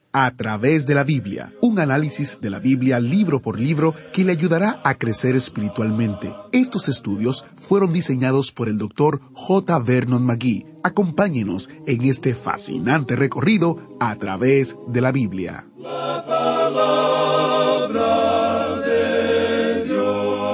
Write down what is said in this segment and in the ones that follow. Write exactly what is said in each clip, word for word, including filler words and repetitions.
A través de la Biblia, un análisis de la Biblia libro por libro que le ayudará a crecer espiritualmente. Estos estudios fueron diseñados por el doctor J. Vernon McGee. Acompáñenos en este fascinante recorrido a través de la Biblia. La palabra de Dios.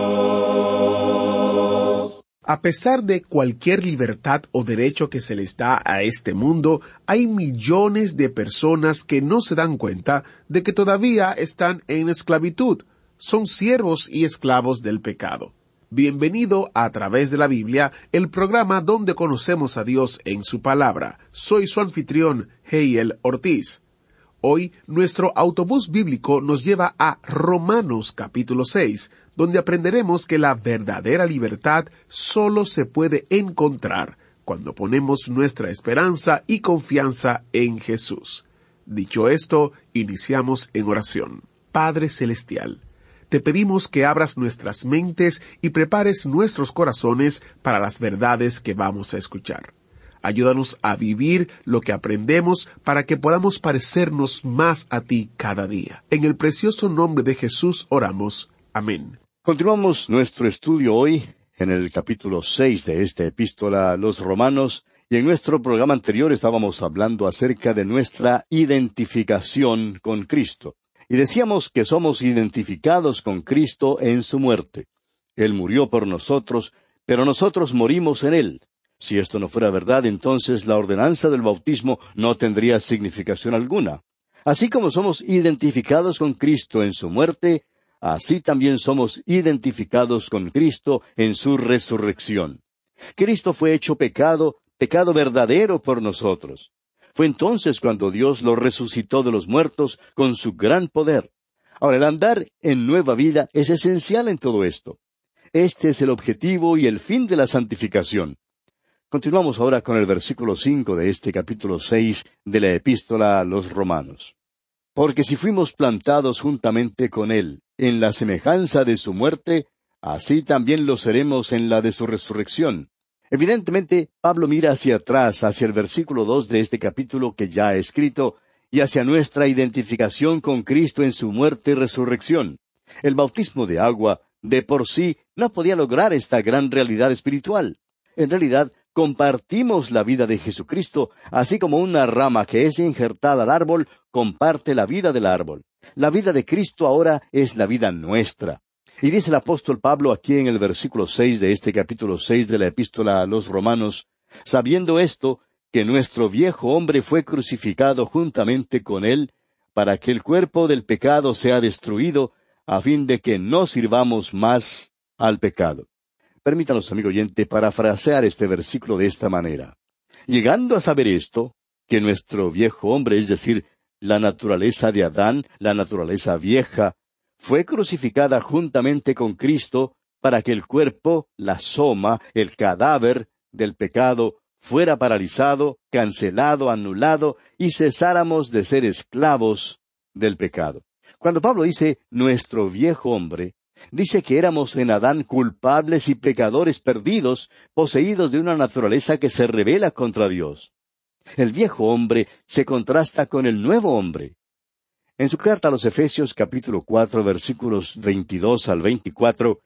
A pesar de cualquier libertad o derecho que se les da a este mundo, hay millones de personas que no se dan cuenta de que todavía están en esclavitud. Son siervos y esclavos del pecado. Bienvenido a través de la Biblia, el programa donde conocemos a Dios en su palabra. Soy su anfitrión, Heiel Ortiz. Hoy, nuestro autobús bíblico nos lleva a Romanos capítulo seis, donde aprenderemos que la verdadera libertad solo se puede encontrar cuando ponemos nuestra esperanza y confianza en Jesús. Dicho esto, iniciamos en oración. Padre Celestial, te pedimos que abras nuestras mentes y prepares nuestros corazones para las verdades que vamos a escuchar. Ayúdanos a vivir lo que aprendemos para que podamos parecernos más a ti cada día. En el precioso nombre de Jesús oramos. Amén. Continuamos nuestro estudio hoy en el capítulo seis de esta epístola a los Romanos, y en nuestro programa anterior estábamos hablando acerca de nuestra identificación con Cristo. Y decíamos que somos identificados con Cristo en su muerte. Él murió por nosotros, pero nosotros morimos en Él. Si esto no fuera verdad, entonces la ordenanza del bautismo no tendría significación alguna. Así como somos identificados con Cristo en su muerte, así también somos identificados con Cristo en su resurrección. Cristo fue hecho pecado, pecado verdadero por nosotros. Fue entonces cuando Dios lo resucitó de los muertos con su gran poder. Ahora, el andar en nueva vida es esencial en todo esto. Este es el objetivo y el fin de la santificación. Continuamos ahora con el versículo cinco de este capítulo seis de la epístola a los Romanos. Porque si fuimos plantados juntamente con Él en la semejanza de su muerte, así también lo seremos en la de su resurrección. Evidentemente, Pablo mira hacia atrás, hacia el versículo dos de este capítulo que ya he escrito, y hacia nuestra identificación con Cristo en su muerte y resurrección. El bautismo de agua, de por sí, no podía lograr esta gran realidad espiritual. En realidad, compartimos la vida de Jesucristo, así como una rama que es injertada al árbol comparte la vida del árbol. La vida de Cristo ahora es la vida nuestra. Y dice el apóstol Pablo aquí en el versículo seis de este capítulo seis de la epístola a los Romanos, sabiendo esto, que nuestro viejo hombre fue crucificado juntamente con él, para que el cuerpo del pecado sea destruido, a fin de que no sirvamos más al pecado. Permítanos, amigo oyente, parafrasear este versículo de esta manera. Llegando a saber esto, que nuestro viejo hombre, es decir, la naturaleza de Adán, la naturaleza vieja, fue crucificada juntamente con Cristo para que el cuerpo, la soma, el cadáver del pecado, fuera paralizado, cancelado, anulado, y cesáramos de ser esclavos del pecado. Cuando Pablo dice nuestro viejo hombre, dice que éramos en Adán culpables y pecadores perdidos, poseídos de una naturaleza que se rebela contra Dios. El viejo hombre se contrasta con el nuevo hombre. En su carta a los Efesios capítulo cuatro versículos veintidós al veinticuatro,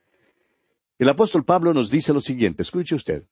el apóstol Pablo nos dice lo siguiente, escuche usted.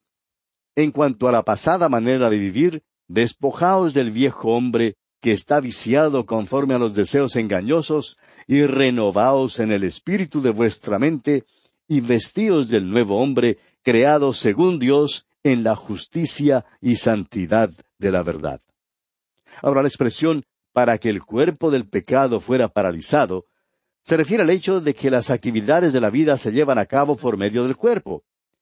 En cuanto a la pasada manera de vivir, despojaos del viejo hombre que está viciado conforme a los deseos engañosos, y renovaos en el espíritu de vuestra mente, y vestíos del nuevo hombre, creado según Dios, en la justicia y santidad de la verdad. Ahora, la expresión, para que el cuerpo del pecado fuera paralizado, se refiere al hecho de que las actividades de la vida se llevan a cabo por medio del cuerpo.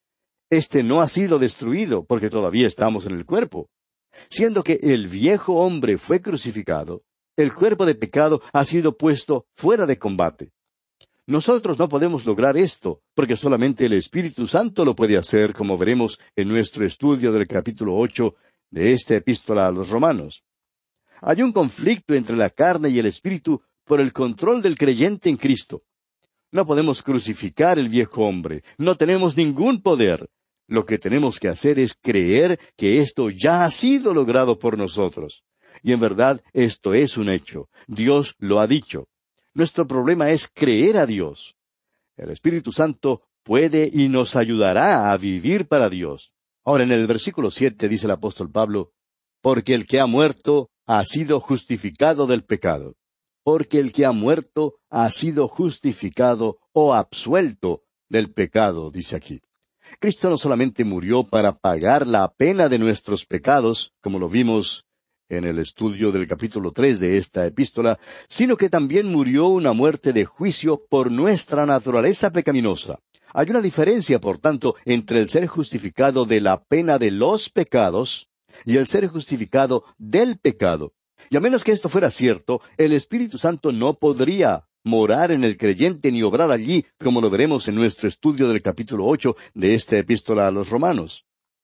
Este no ha sido destruido, porque todavía estamos en el cuerpo. Siendo que el viejo hombre fue crucificado, el cuerpo de pecado ha sido puesto fuera de combate. Nosotros no podemos lograr esto, porque solamente el Espíritu Santo lo puede hacer, como veremos en nuestro estudio del capítulo ocho de esta epístola a los Romanos. Hay un conflicto entre la carne y el Espíritu por el control del creyente en Cristo. No podemos crucificar el viejo hombre, no tenemos ningún poder. Lo que tenemos que hacer es creer que esto ya ha sido logrado por nosotros. Y en verdad, esto es un hecho. Dios lo ha dicho. Nuestro problema es creer a Dios. El Espíritu Santo puede y nos ayudará a vivir para Dios. Ahora, en el versículo siete dice el apóstol Pablo, porque el que ha muerto ha sido justificado del pecado. Porque el que ha muerto ha sido justificado o absuelto del pecado, dice aquí. Cristo no solamente murió para pagar la pena de nuestros pecados, como lo vimos en el estudio del capítulo tres de esta epístola, sino que también murió una muerte de juicio por nuestra naturaleza pecaminosa. Hay una diferencia, por tanto, entre el ser justificado de la pena de los pecados y el ser justificado del pecado. Y a menos que esto fuera cierto, el Espíritu Santo no podría morar en el creyente ni obrar allí, como lo veremos en nuestro estudio del capítulo ocho de esta epístola a los Romanos.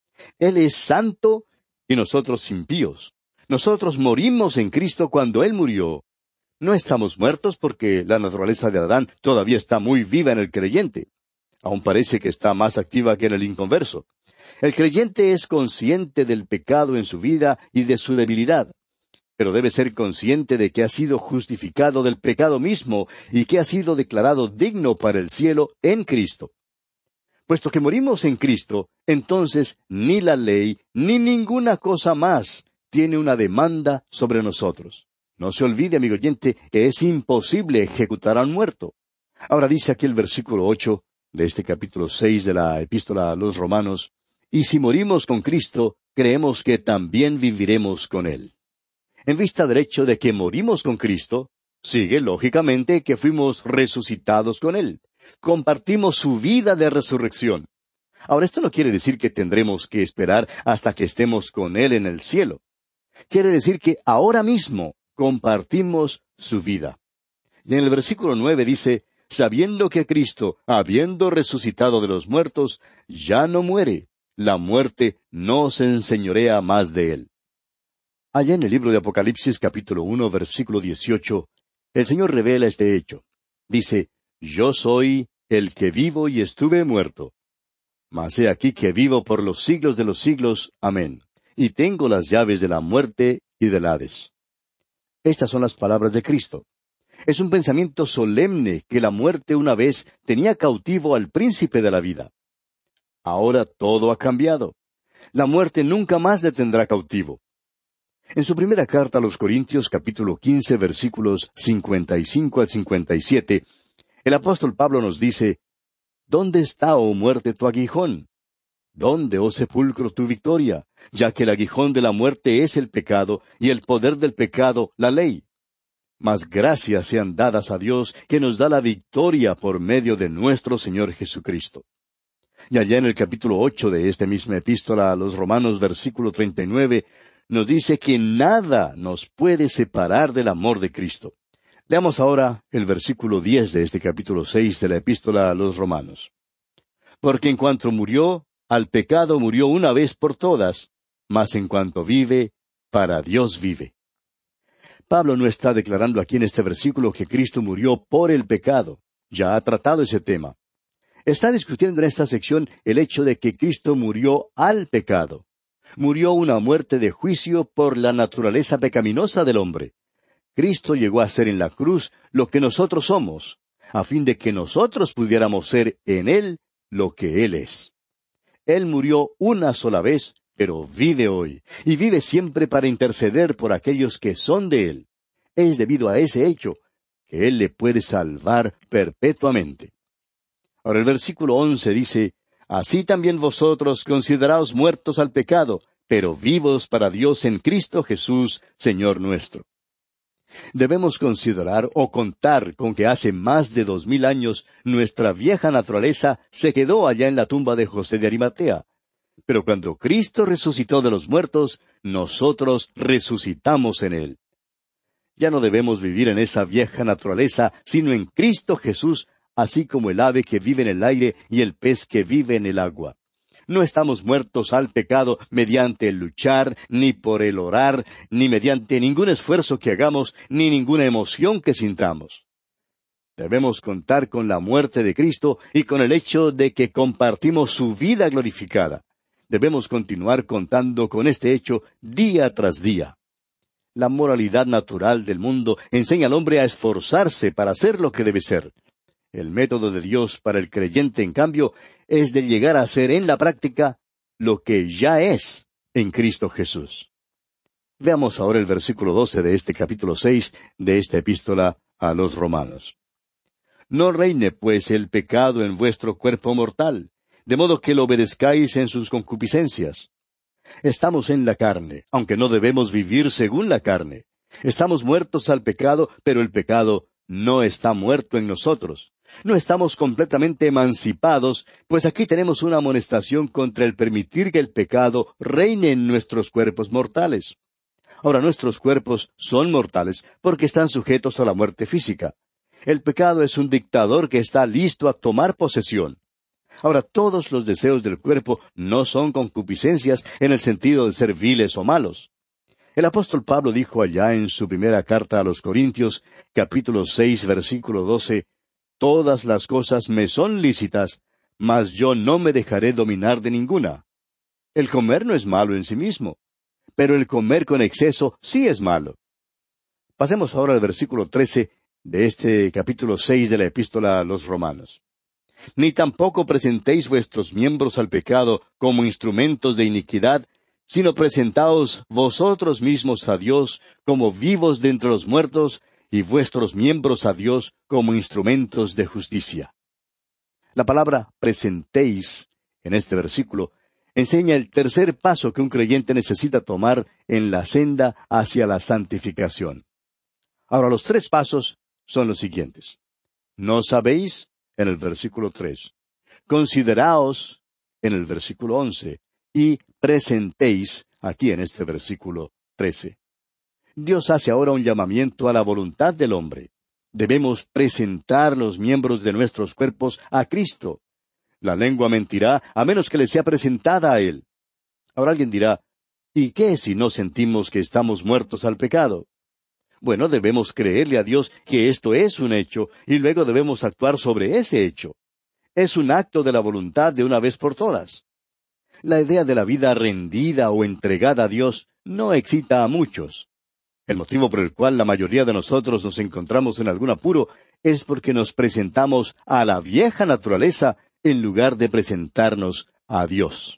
Él es santo y nosotros impíos. Nosotros morimos en Cristo cuando Él murió. No estamos muertos porque la naturaleza de Adán todavía está muy viva en el creyente. Aún parece que está más activa que en el inconverso. El creyente es consciente del pecado en su vida y de su debilidad, pero debe ser consciente de que ha sido justificado del pecado mismo y que ha sido declarado digno para el cielo en Cristo. Puesto que morimos en Cristo, entonces ni la ley ni ninguna cosa más tiene una demanda sobre nosotros. No se olvide, amigo oyente, que es imposible ejecutar a un muerto. Ahora dice aquí el versículo ocho de este capítulo seis de la epístola a los Romanos, y si morimos con Cristo, creemos que también viviremos con Él. En vista del hecho de que morimos con Cristo, sigue lógicamente que fuimos resucitados con Él. Compartimos su vida de resurrección. Ahora, esto no quiere decir que tendremos que esperar hasta que estemos con Él en el cielo. Quiere decir que ahora mismo compartimos su vida. Y en el versículo nueve dice, sabiendo que Cristo, habiendo resucitado de los muertos, ya no muere, la muerte no se enseñorea más de Él. Allá en el libro de Apocalipsis capítulo uno, versículo dieciocho, el Señor revela este hecho. Dice, yo soy el que vivo y estuve muerto. Mas he aquí que vivo por los siglos de los siglos. Amén. Y tengo las llaves de la muerte y del Hades. Estas son las palabras de Cristo. Es un pensamiento solemne que la muerte una vez tenía cautivo al príncipe de la vida. Ahora todo ha cambiado. La muerte nunca más le tendrá cautivo. En su primera carta a los Corintios, capítulo quince, versículos cincuenta y cinco al cincuenta y siete, el apóstol Pablo nos dice, ¿dónde está, oh muerte, tu aguijón? ¿Dónde, oh sepulcro, tu victoria? Ya que el aguijón de la muerte es el pecado, y el poder del pecado, la ley. Mas gracias sean dadas a Dios, que nos da la victoria por medio de nuestro Señor Jesucristo. Y allá en el capítulo ocho de esta misma epístola a los Romanos, versículo treinta y nueve, nos dice que nada nos puede separar del amor de Cristo. Leamos ahora el versículo diez de este capítulo seis de la epístola a los Romanos. Porque en cuanto murió, al pecado murió una vez por todas, mas en cuanto vive, para Dios vive. Pablo no está declarando aquí en este versículo que Cristo murió por el pecado. Ya ha tratado ese tema. Está discutiendo en esta sección el hecho de que Cristo murió al pecado. Murió una muerte de juicio por la naturaleza pecaminosa del hombre. Cristo llegó a ser en la cruz lo que nosotros somos, a fin de que nosotros pudiéramos ser en Él lo que Él es. Él murió una sola vez, pero vive hoy, y vive siempre para interceder por aquellos que son de Él. Es debido a ese hecho que Él le puede salvar perpetuamente. Ahora el versículo once dice, así también vosotros consideraos muertos al pecado, pero vivos para Dios en Cristo Jesús, Señor nuestro. Debemos considerar o contar con que hace más de dos mil años nuestra vieja naturaleza se quedó allá en la tumba de José de Arimatea. Pero cuando Cristo resucitó de los muertos, nosotros resucitamos en Él. Ya no debemos vivir en esa vieja naturaleza, sino en Cristo Jesús, así como el ave que vive en el aire y el pez que vive en el agua. No estamos muertos al pecado mediante el luchar, ni por el orar, ni mediante ningún esfuerzo que hagamos, ni ninguna emoción que sintamos. Debemos contar con la muerte de Cristo y con el hecho de que compartimos su vida glorificada. Debemos continuar contando con este hecho día tras día. La moralidad natural del mundo enseña al hombre a esforzarse para hacer lo que debe ser. El método de Dios para el creyente, en cambio, es de llegar a ser en la práctica lo que ya es en Cristo Jesús. Veamos ahora el versículo doce de este capítulo seis de esta epístola a los Romanos. No reine, pues, el pecado en vuestro cuerpo mortal, de modo que lo obedezcáis en sus concupiscencias. Estamos en la carne, aunque no debemos vivir según la carne. Estamos muertos al pecado, pero el pecado no está muerto en nosotros. No estamos completamente emancipados, pues aquí tenemos una amonestación contra el permitir que el pecado reine en nuestros cuerpos mortales. Ahora, nuestros cuerpos son mortales porque están sujetos a la muerte física. El pecado es un dictador que está listo a tomar posesión. Ahora, todos los deseos del cuerpo no son concupiscencias en el sentido de ser viles o malos. El apóstol Pablo dijo allá en su primera carta a los Corintios, capítulo seis, versículo doce, «Todas las cosas me son lícitas, mas yo no me dejaré dominar de ninguna». El comer no es malo en sí mismo, pero el comer con exceso sí es malo. Pasemos ahora al versículo trece de este capítulo seis de la epístola a los Romanos. Ni tampoco presentéis vuestros miembros al pecado como instrumentos de iniquidad, sino presentaos vosotros mismos a Dios como vivos de entre los muertos, y vuestros miembros a Dios como instrumentos de justicia. La palabra presentéis, en este versículo, enseña el tercer paso que un creyente necesita tomar en la senda hacia la santificación. Ahora, los tres pasos son los siguientes. ¿No sabéis? En el versículo tres. Consideraos, en el versículo once. Y presentéis, aquí en este versículo trece. Dios hace ahora un llamamiento a la voluntad del hombre. Debemos presentar los miembros de nuestros cuerpos a Cristo. La lengua mentirá a menos que le sea presentada a Él. Ahora alguien dirá, ¿y qué si no sentimos que estamos muertos al pecado? Bueno, debemos creerle a Dios que esto es un hecho, y luego debemos actuar sobre ese hecho. Es un acto de la voluntad de una vez por todas. La idea de la vida rendida o entregada a Dios no excita a muchos. El motivo por el cual la mayoría de nosotros nos encontramos en algún apuro es porque nos presentamos a la vieja naturaleza en lugar de presentarnos a Dios.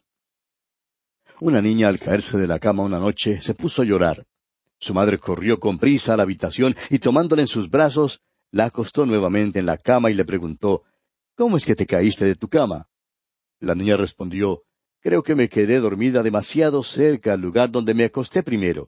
Una niña, al caerse de la cama una noche, se puso a llorar. Su madre corrió con prisa a la habitación y tomándola en sus brazos, la acostó nuevamente en la cama y le preguntó, «¿Cómo es que te caíste de tu cama?» La niña respondió, «Creo que me quedé dormida demasiado cerca al lugar donde me acosté primero».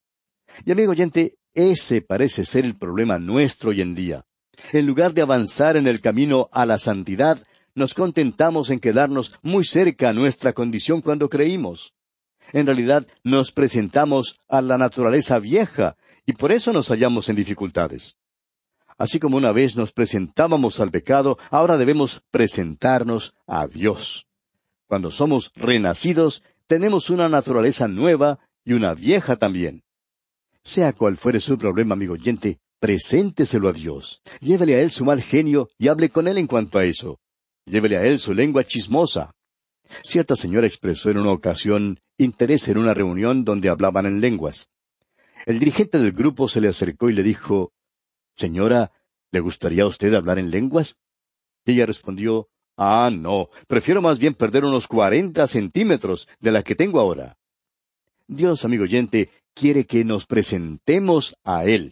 Y amigo oyente, ese parece ser el problema nuestro hoy en día. En lugar de avanzar en el camino a la santidad, nos contentamos en quedarnos muy cerca a nuestra condición cuando creímos. En realidad, nos presentamos a la naturaleza vieja, y por eso nos hallamos en dificultades. Así como una vez nos presentábamos al pecado, ahora debemos presentarnos a Dios. Cuando somos renacidos, tenemos una naturaleza nueva y una vieja también. Sea cual fuere su problema, amigo oyente, presénteselo a Dios. Llévele a Él su mal genio y hable con Él en cuanto a eso. Llévele a Él su lengua chismosa. Cierta señora expresó en una ocasión interés en una reunión donde hablaban en lenguas. El dirigente del grupo se le acercó y le dijo, «Señora, ¿le gustaría a usted hablar en lenguas?» Y ella respondió, «Ah, no, prefiero más bien perder unos cuarenta centímetros de la que tengo ahora». Dios, amigo oyente, quiere que nos presentemos a Él.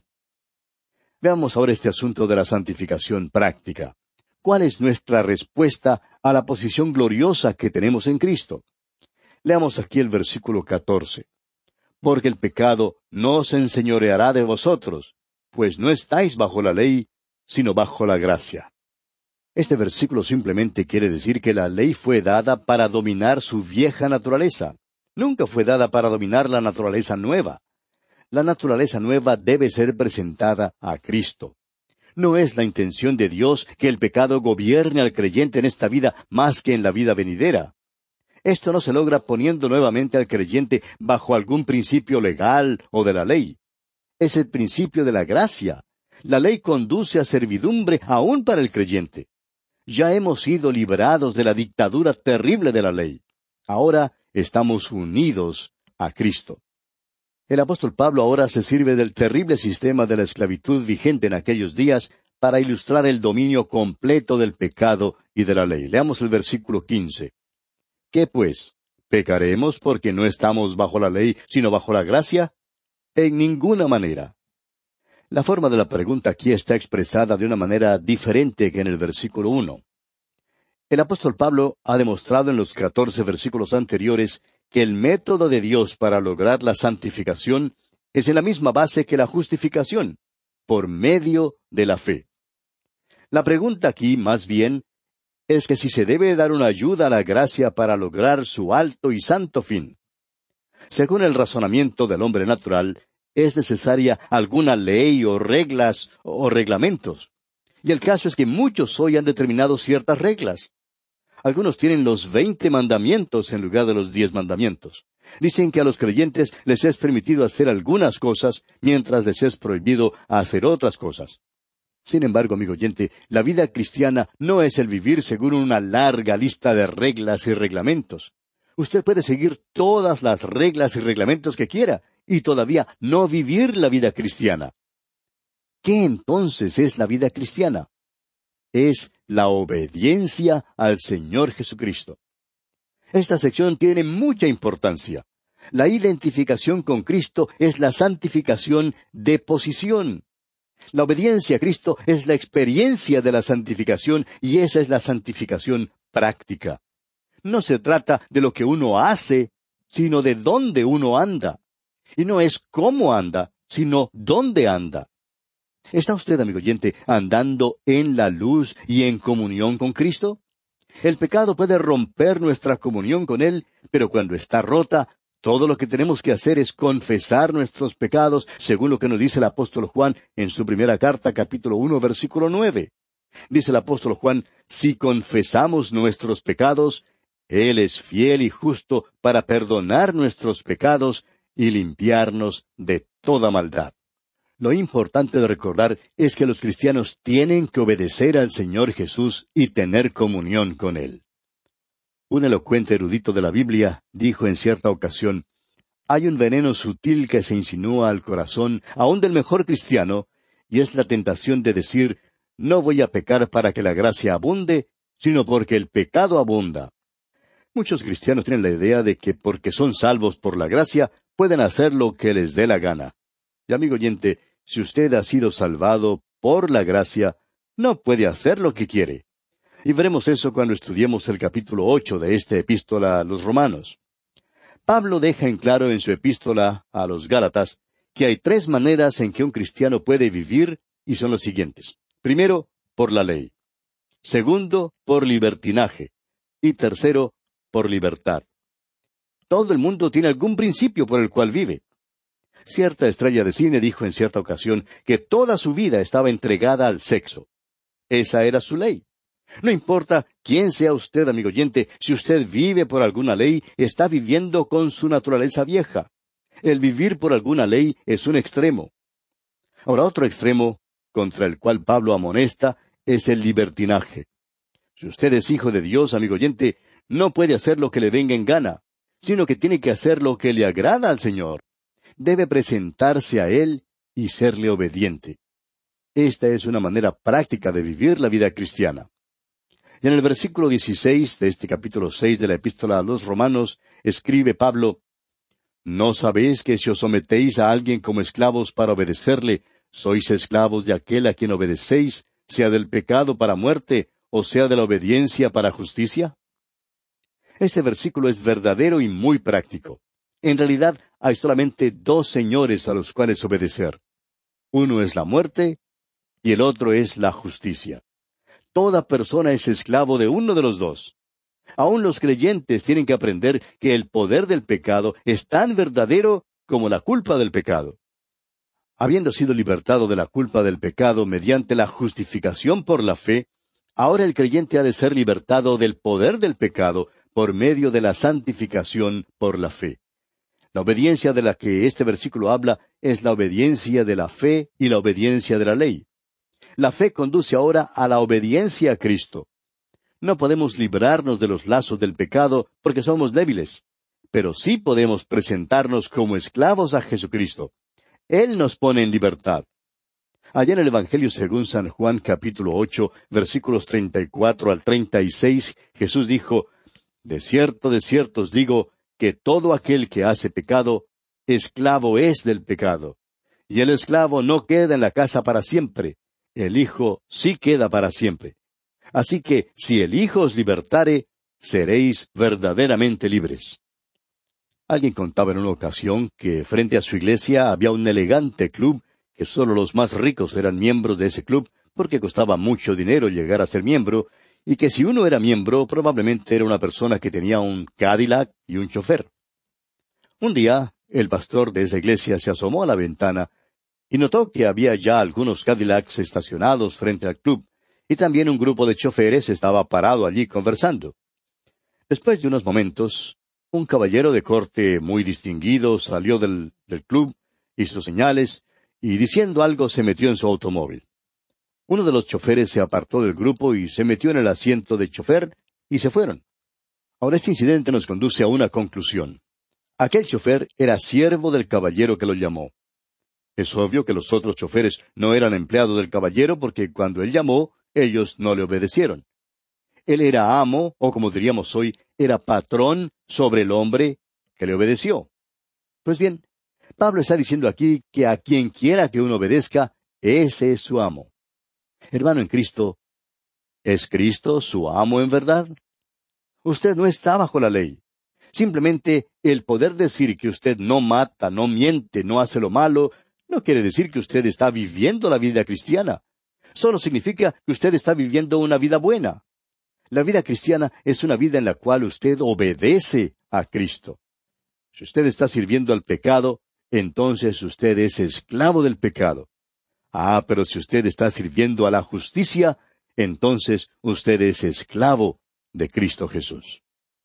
Veamos ahora este asunto de la santificación práctica. ¿Cuál es nuestra respuesta a la posición gloriosa que tenemos en Cristo? Leamos aquí el versículo catorce. Porque el pecado no se enseñoreará de vosotros, pues no estáis bajo la ley, sino bajo la gracia. Este versículo simplemente quiere decir que la ley fue dada para dominar su vieja naturaleza. Nunca fue dada para dominar la naturaleza nueva. La naturaleza nueva debe ser presentada a Cristo. No es la intención de Dios que el pecado gobierne al creyente en esta vida más que en la vida venidera. Esto no se logra poniendo nuevamente al creyente bajo algún principio legal o de la ley. Es el principio de la gracia. La ley conduce a servidumbre aún para el creyente. Ya hemos sido liberados de la dictadura terrible de la ley. Ahora estamos unidos a Cristo. El apóstol Pablo ahora se sirve del terrible sistema de la esclavitud vigente en aquellos días para ilustrar el dominio completo del pecado y de la ley. Leamos el versículo quince. ¿Qué pues? ¿Pecaremos porque no estamos bajo la ley, sino bajo la gracia? En ninguna manera. La forma de la pregunta aquí está expresada de una manera diferente que en el versículo uno. El apóstol Pablo ha demostrado en los catorce versículos anteriores que el método de Dios para lograr la santificación es en la misma base que la justificación, por medio de la fe. La pregunta aquí, más bien, es que si se debe dar una ayuda a la gracia para lograr su alto y santo fin. Según el razonamiento del hombre natural, es necesaria alguna ley o reglas o reglamentos. Y el caso es que muchos hoy han determinado ciertas reglas. Algunos tienen los veinte mandamientos en lugar de los diez mandamientos. Dicen que a los creyentes les es permitido hacer algunas cosas, mientras les es prohibido hacer otras cosas. Sin embargo, amigo oyente, la vida cristiana no es el vivir según una larga lista de reglas y reglamentos. Usted puede seguir todas las reglas y reglamentos que quiera, y todavía no vivir la vida cristiana. ¿Qué entonces es la vida cristiana? Es la obediencia al Señor Jesucristo. Esta sección tiene mucha importancia. La identificación con Cristo es la santificación de posición. La obediencia a Cristo es la experiencia de la santificación y esa es la santificación práctica. No se trata de lo que uno hace, sino de dónde uno anda. Y no es cómo anda, sino dónde anda. ¿Está usted, amigo oyente, andando en la luz y en comunión con Cristo? El pecado puede romper nuestra comunión con Él, pero cuando está rota, todo lo que tenemos que hacer es confesar nuestros pecados, según lo que nos dice el apóstol Juan en su primera carta, capítulo uno, versículo nueve. Dice el apóstol Juan, si confesamos nuestros pecados, Él es fiel y justo para perdonar nuestros pecados y limpiarnos de toda maldad. Lo importante de recordar es que los cristianos tienen que obedecer al Señor Jesús y tener comunión con Él. Un elocuente erudito de la Biblia dijo en cierta ocasión, hay un veneno sutil que se insinúa al corazón, aun del mejor cristiano, y es la tentación de decir, no voy a pecar para que la gracia abunde, sino porque el pecado abunda. Muchos cristianos tienen la idea de que porque son salvos por la gracia, pueden hacer lo que les dé la gana. Y amigo oyente, si usted ha sido salvado por la gracia, no puede hacer lo que quiere. Y veremos eso cuando estudiemos el capítulo ocho de esta epístola a los Romanos. Pablo deja en claro en su epístola a los Gálatas que hay tres maneras en que un cristiano puede vivir, y son los siguientes. Primero, por la ley. Segundo, por libertinaje. Y tercero, por libertad. Todo el mundo tiene algún principio por el cual vive. Cierta estrella de cine dijo en cierta ocasión que toda su vida estaba entregada al sexo. Esa era su ley. No importa quién sea usted, amigo oyente, si usted vive por alguna ley, está viviendo con su naturaleza vieja. El vivir por alguna ley es un extremo. Ahora, otro extremo, contra el cual Pablo amonesta, es el libertinaje. Si usted es hijo de Dios, amigo oyente, no puede hacer lo que le venga en gana, sino que tiene que hacer lo que le agrada al Señor. Debe presentarse a Él y serle obediente. Esta es una manera práctica de vivir la vida cristiana. Y en el versículo dieciséis de este capítulo seis de la epístola a los Romanos, escribe Pablo, ¿no sabéis que si os sometéis a alguien como esclavos para obedecerle, sois esclavos de aquel a quien obedecéis, sea del pecado para muerte, o sea de la obediencia para justicia? Este versículo es verdadero y muy práctico. En realidad, hay solamente dos señores a los cuales obedecer. Uno es la muerte y el otro es la justicia. Toda persona es esclavo de uno de los dos. Aún los creyentes tienen que aprender que el poder del pecado es tan verdadero como la culpa del pecado. Habiendo sido libertado de la culpa del pecado mediante la justificación por la fe, ahora el creyente ha de ser libertado del poder del pecado por medio de la santificación por la fe. La obediencia de la que este versículo habla es la obediencia de la fe y la obediencia de la ley. La fe conduce ahora a la obediencia a Cristo. No podemos librarnos de los lazos del pecado porque somos débiles. pero sí podemos presentarnos como esclavos a Jesucristo. Él nos pone en libertad. Allá en el Evangelio según San Juan capítulo ocho, versículos treinta y cuatro al treinta y seis, Jesús dijo, De cierto, de cierto os digo, que todo aquel que hace pecado, esclavo es del pecado. Y el esclavo no queda en la casa para siempre, el Hijo sí queda para siempre. Así que, si el Hijo os libertare, seréis verdaderamente libres. Alguien contaba en una ocasión que frente a su iglesia había un elegante club, que sólo los más ricos eran miembros de ese club, porque costaba mucho dinero llegar a ser miembro, y que si uno era miembro, probablemente era una persona que tenía un Cadillac y un chofer. Un día, el pastor de esa iglesia se asomó a la ventana y notó que había ya algunos Cadillacs estacionados frente al club, y también un grupo de choferes estaba parado allí conversando. Después de unos momentos, un caballero de corte muy distinguido salió del, del club, hizo señales, y diciendo algo se metió en su automóvil. Uno de los choferes se apartó del grupo y se metió en el asiento de chofer, y se fueron. Ahora este incidente nos conduce a una conclusión. Aquel chofer era siervo del caballero que lo llamó. Es obvio que los otros choferes no eran empleados del caballero porque cuando él llamó, ellos no le obedecieron. Él era amo, o como diríamos hoy, era patrón sobre el hombre que le obedeció. Pues bien, Pablo está diciendo aquí que a quien quiera que uno obedezca, ese es su amo. Hermano en Cristo, ¿es Cristo su amo en verdad? Usted no está bajo la ley. Simplemente el poder decir que usted no mata, no miente, no hace lo malo, no quiere decir que usted está viviendo la vida cristiana. Solo significa que usted está viviendo una vida buena. La vida cristiana es una vida en la cual usted obedece a Cristo. Si usted está sirviendo al pecado, entonces usted es esclavo del pecado. Ah, pero si usted está sirviendo a la justicia, entonces usted es esclavo de Cristo Jesús.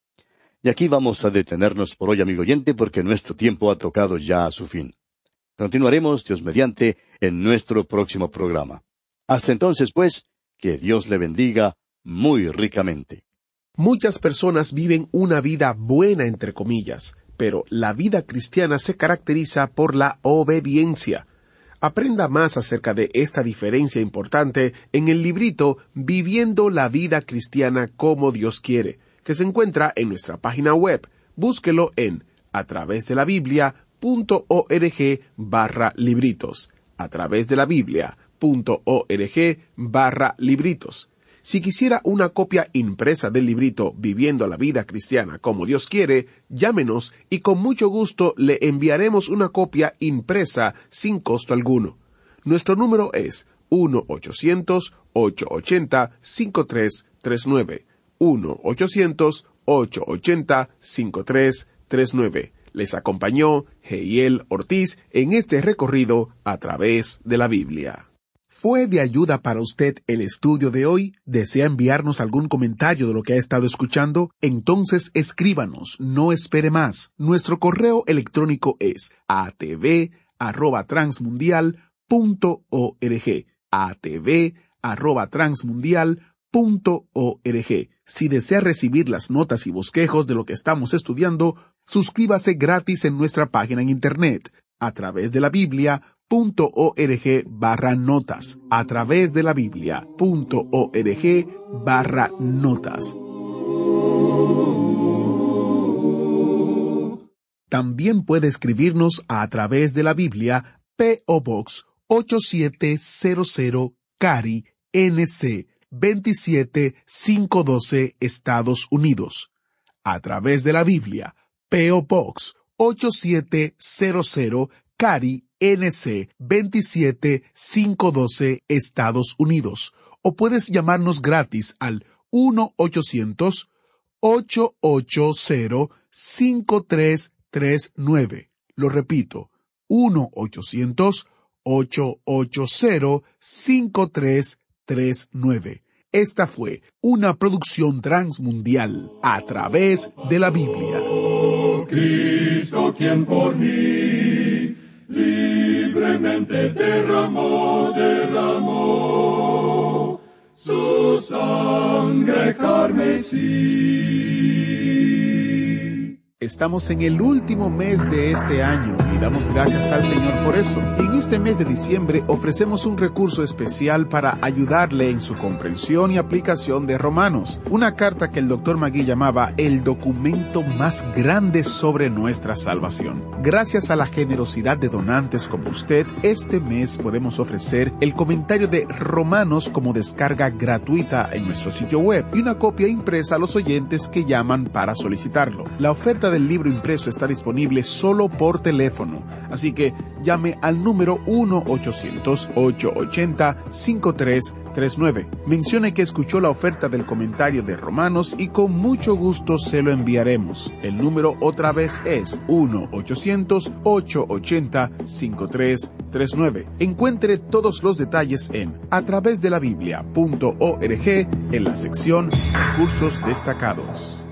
Y aquí vamos a detenernos por hoy, amigo oyente, porque nuestro tiempo ha tocado ya a su fin. Continuaremos, Dios mediante, en nuestro próximo programa. Hasta entonces, pues, que Dios le bendiga muy ricamente. Muchas personas viven una vida buena, entre comillas, pero la vida cristiana se caracteriza por la obediencia. Aprenda más acerca de esta diferencia importante en el librito Viviendo la vida cristiana como Dios quiere, que se encuentra en nuestra página web. Búsquelo en a través de la Biblia punto org barra libritos, a través de la Biblia punto org barra libritos. Si quisiera una copia impresa del librito Viviendo la vida cristiana como Dios quiere, llámenos y con mucho gusto le enviaremos una copia impresa sin costo alguno. Nuestro número es uno ochocientos, ocho ochenta, cincuenta y tres treinta y nueve, uno ochocientos, ocho ochenta, cincuenta y tres treinta y nueve. Les acompañó Heiel Ortiz en este recorrido a través de la Biblia. ¿Fue de ayuda para usted el estudio de hoy? ¿Desea enviarnos algún comentario de lo que ha estado escuchando? Entonces escríbanos, no espere más. Nuestro correo electrónico es a t v arroba transmundial punto org, a t v arroba transmundial punto org. Si desea recibir las notas y bosquejos de lo que estamos estudiando, suscríbase gratis en nuestra página en internet, a través de la Biblia punto org barra notas, a través de la Biblia punto org barra notas. También puede escribirnos a través de la Biblia, P O Box ocho siete cero cero, Cary, N C veintisiete mil quinientos doce, Estados Unidos. A través de la Biblia, P O Box ocho siete cero cero, Cary, N C veintisiete mil quinientos doce, Estados Unidos. O puedes llamarnos gratis al uno ochocientos, ocho ocho cero, cinco tres tres nueve. Lo repito, uno ochocientos, ocho ocho cero, cinco tres tres nueve. Esta fue una producción transmundial a través de la Biblia. Oh, Cristo, quien por mí libremente derramó, derramó su sangre carmesí. estamos en el último mes de este año y damos gracias al Señor por eso. En este mes de diciembre ofrecemos un recurso especial para ayudarle en su comprensión y aplicación de Romanos, una carta que el doctor Magui llamaba el documento más grande sobre nuestra salvación. Gracias a la generosidad de donantes como usted, este mes podemos ofrecer el comentario de Romanos como descarga gratuita en nuestro sitio web y una copia impresa a los oyentes que llaman para solicitarlo. La oferta del libro impreso está disponible solo por teléfono, así que llame al número uno ochocientos, ocho ochenta, cinco tres tres nueve. Mencione que escuchó la oferta del comentario de Romanos y con mucho gusto se lo enviaremos. El número otra vez es uno ochocientos, ocho ochenta, cinco tres tres nueve. Encuentre todos los detalles en a través de la biblia punto org en la sección Recursos destacados.